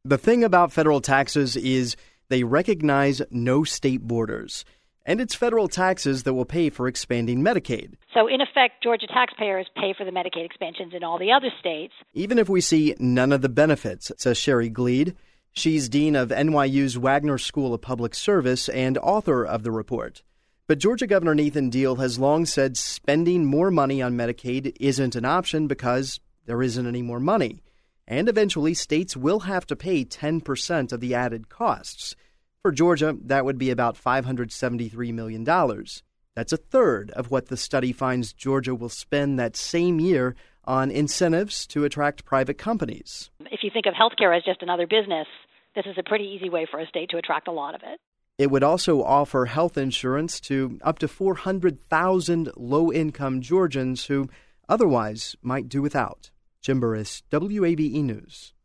The thing about federal taxes is they recognize no state borders. And it's federal taxes that will pay for expanding Medicaid. So, in effect, Georgia taxpayers pay for the Medicaid expansions in all the other states. Even if we see none of the benefits, says Sherry Gleed. She's dean of NYU's Wagner School of Public Service and author of the report. But Georgia Governor Nathan Deal has long said spending more money on Medicaid isn't an option because there isn't any more money. And eventually, states will have to pay 10% of the added costs. For Georgia, that would be about $573 million. That's a third of what the study finds Georgia will spend that same year on incentives to attract private companies. If you think of healthcare as just another business, this is a pretty easy way for a state to attract a lot of it. It would also offer health insurance to up to 400,000 low-income Georgians who otherwise might do without. Jim Burris, WABE News.